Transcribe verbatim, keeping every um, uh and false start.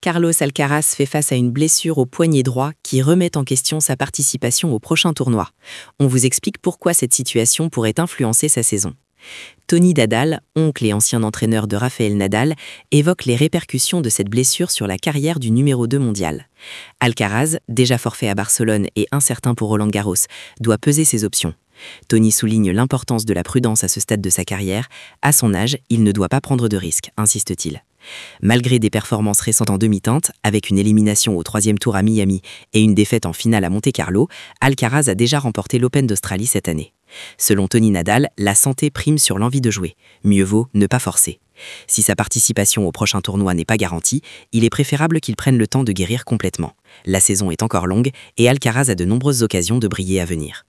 Carlos Alcaraz fait face à une blessure au poignet droit qui remet en question sa participation au prochain tournoi. On vous explique pourquoi cette situation pourrait influencer sa saison. Tony Nadal, oncle et ancien entraîneur de Rafael Nadal, évoque les répercussions de cette blessure sur la carrière du numéro deux mondial. Alcaraz, déjà forfait à Barcelone et incertain pour Roland Garros, doit peser ses options. Tony souligne l'importance de la prudence à ce stade de sa carrière. À son âge, il ne doit pas prendre de risques, insiste-t-il. Malgré des performances récentes en demi-teinte, avec une élimination au troisième tour à Miami et une défaite en finale à Monte-Carlo, Alcaraz a déjà remporté l'Open d'Australie cette année. Selon Tony Nadal, la santé prime sur l'envie de jouer. Mieux vaut ne pas forcer. Si sa participation au prochain tournoi n'est pas garantie, il est préférable qu'il prenne le temps de guérir complètement. La saison est encore longue et Alcaraz a de nombreuses occasions de briller à venir.